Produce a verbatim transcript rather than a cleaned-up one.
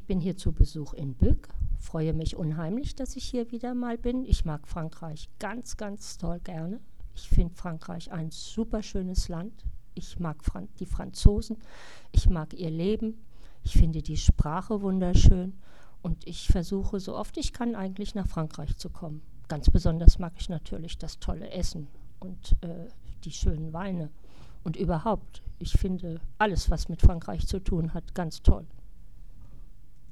bin hier zu Besuch in Buc, freue mich unheimlich, dass ich hier wieder mal bin. Ich mag Frankreich ganz, ganz toll gerne. Ich finde Frankreich ein super schönes Land. Ich mag Fran- die Franzosen, ich mag ihr Leben, ich finde die Sprache wunderschön und ich versuche so oft ich kann eigentlich nach Frankreich zu kommen. Ganz besonders mag ich natürlich das tolle Essen und äh, die schönen Weine und überhaupt, ich finde alles, was mit Frankreich zu tun hat, ganz toll.